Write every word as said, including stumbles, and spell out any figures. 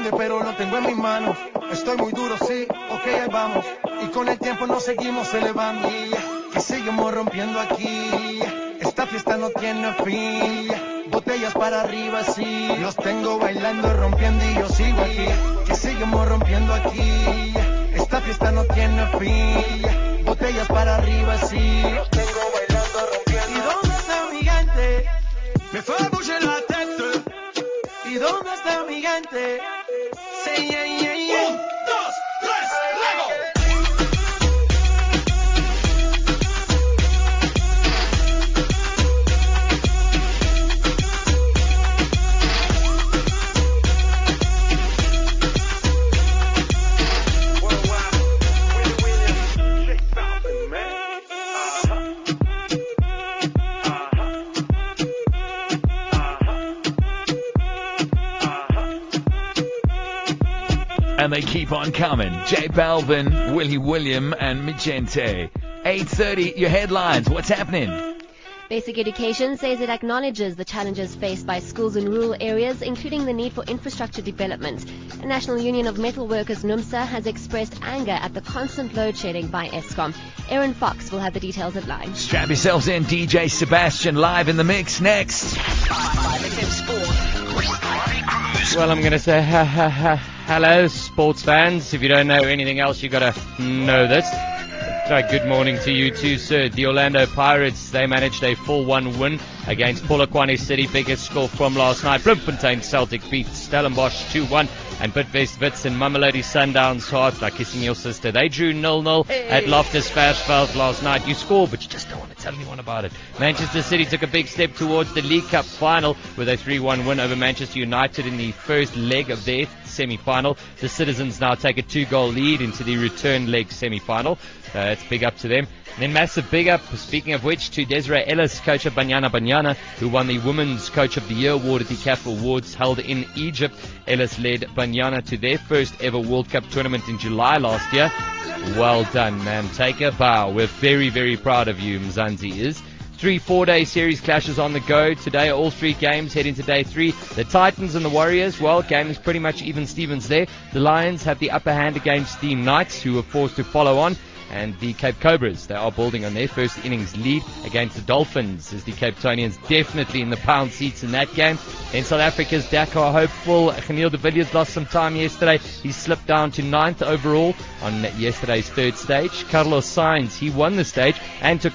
imposible, pero lo tengo en mis manos. Estoy muy duro, sí, ok, ahí vamos. Y con el tiempo nos seguimos elevando. Que seguimos rompiendo aquí. Esta fiesta no tiene fin. Botellas para arriba, sí. Los tengo bailando, rompiendo y yo sigo aquí. Que seguimos rompiendo aquí. Esta fiesta no tiene fin. Botellas para arriba, sí. Los tengo bailando, rompiendo. ¿Y dónde está mi gente? Me fue a bouger la tête. ¿Y dónde está mi gente? Say yeah, yeah, yeah. Un, dos, tres, luego. And they keep on coming. J Balvin, Willie William, and Mijente. eight thirty, your headlines. What's happening? Basic Education says it acknowledges the challenges faced by schools in rural areas, including the need for infrastructure development. The National Union of Metal Workers, NUMSA, has expressed anger at the constant load shedding by Eskom. Aaron Fox will have the details at line. Strap yourselves in. D J Sebastian live in the mix next. Well, I'm going to say ha, ha, ha, hello, sports fans. If you don't know anything else, you got to know this. Right, good morning to you too, sir. The Orlando Pirates, they managed a four one win against Polokwane City. Biggest score from last night. Bloemfontein Celtic beat Stellenbosch two one. And Bidvest Wits and Mamelodi Sundowns, hard like kissing your sister. They drew nil nil hey. at Loftus Versfeld last night. You score, but you just don't want to tell anyone about it. Manchester City took a big step towards the League Cup final with a three one win over Manchester United in the first leg of their semi-final. The Citizens now take a two-goal lead into the return leg semi-final. Uh, it's big up to them. And then massive big up, speaking of which, to Desiree Ellis, coach of Banyana Banyana, who won the Women's Coach of the Year award at the C A F Awards held in Egypt. Ellis led Banyana to their first ever World Cup tournament in July last year. Well done, man. Take a bow. We're very, very proud of you, Mzansi is. Three four-day series clashes on the go. Today, all three games head into day three. The Titans and the Warriors, well, game is pretty much even Stevens there. The Lions have the upper hand against the Knights, who were forced to follow on. And the Cape Cobras, they are building on their first innings lead against the Dolphins, as the Cape Townians definitely in the pound seats in that game. In South Africa's Dakar hopeful, Geniel de Villiers lost some time yesterday. He slipped down to ninth overall on yesterday's third stage. Carlos Sainz, he won the stage and took